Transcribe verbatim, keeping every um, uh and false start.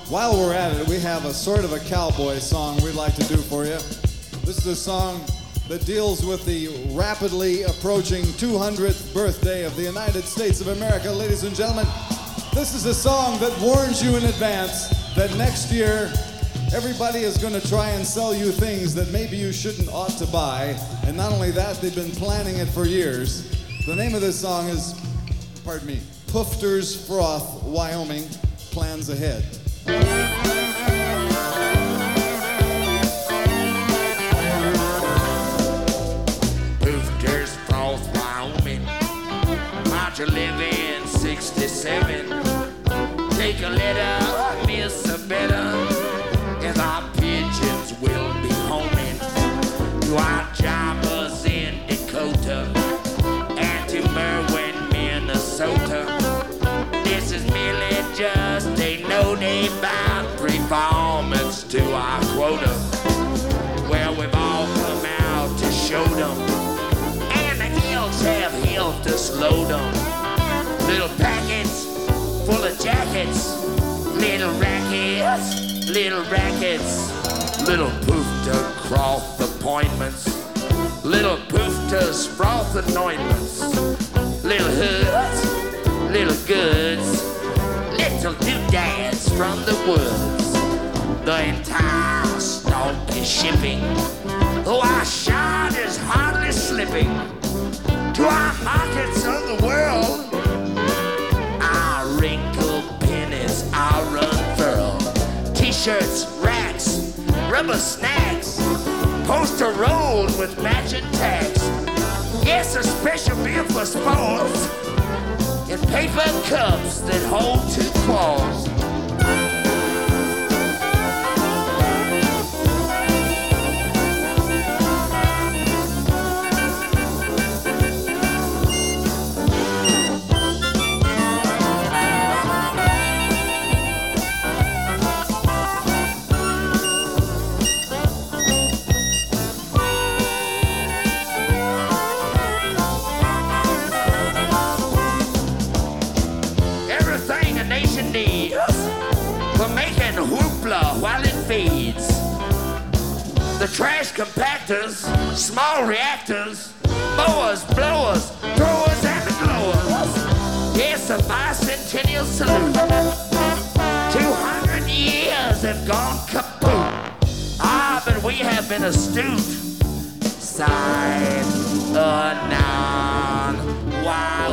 While we're at it, we have a sort of a cowboy song we'd like to do for you. This is a song that deals with the rapidly approaching two hundredth birthday of the United States of America. Ladies and gentlemen, this is a song that warns you in advance that next year everybody is going to try and sell you things that maybe you shouldn't ought to buy. And not only that, they've been planning it for years. The name of this song is, pardon me, Poofter's Froth, Wyoming, Plans Ahead. Poofter's Froth, Wyoming, March eleventh, sixty-seven. Take a letter, miss a better, as our pigeons will be homing to our jobbers in Dakota and to Merwin, Minnesota. This is merely just a note about performance to our quota, where we've all come out to show them, and the hills have helped us load them. Little packets full of jackets, little rackets, little rackets, little poofter cloth appointments, little poofters froth anointments, little hoods, little goods, little doodads from the woods. The entire stock is shipping, though our shard is hardly slipping to our markets of the world. Our wrinkled pennies are unfurled. T-shirts, racks, rubber snacks, poster rolled with matching tags. Yes, a special beer for sports, in paper cups that hold two claws. While it feeds the trash compactors, small reactors, mowers, blowers, throwers, and the glowers. Yes, a bicentennial salute. Two hundred years have gone kaput. Ah, but we have been astute. Sign anon. Wow.